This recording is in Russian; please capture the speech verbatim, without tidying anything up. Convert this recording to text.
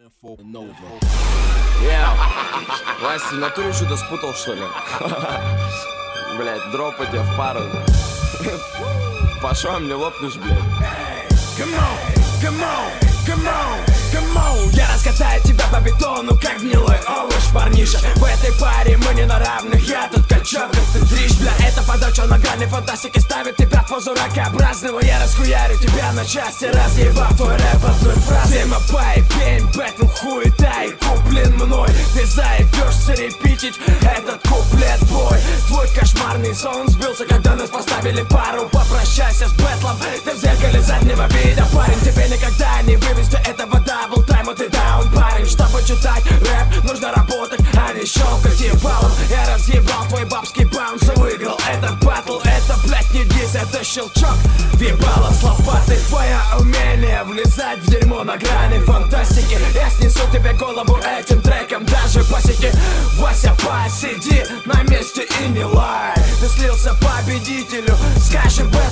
Yeah. Вася, в натуре что-то спутал, что ли? Блять, дропать тебя в пару. Пошел, мне лопнешь, блядь. Come on, come on, come on, come on. Я раскатаю тебя по бетону, как гнилой овощ, парниша. В этой паре мы не на равных, я тут качок, как ты дрищ, бля. Эта подача на грани фантастики ставит тебя в позу ракообразного. Я расхуярю тебя на части, разъебав твой рэп одной фразой. Тема пай, пень, бэтмен, хуета и куплен мной. Ты заебешься репитить этот куплет, бой. Твой кошмарный сон сбился, когда нас поставили пару. Попрощайся с бэтлом, ты в зеркале заднего вида, парень. Тебе никогда не вывести этого дабл тайма, ты даун, парень. Чтобы читать рэп, нужно работать, а не щелкать ебалом. Я разъебал твой бабский баунс и выиграл этот батл. Это, блять, не дис, это щелчок въебало с лопатой. Твое умение влезать в дерьмо на грани фантастики. Я снесу тебе голову этим треком, даже посеки. Вася, посиди на месте и не лай. Ты слился победителю, скажи бэ.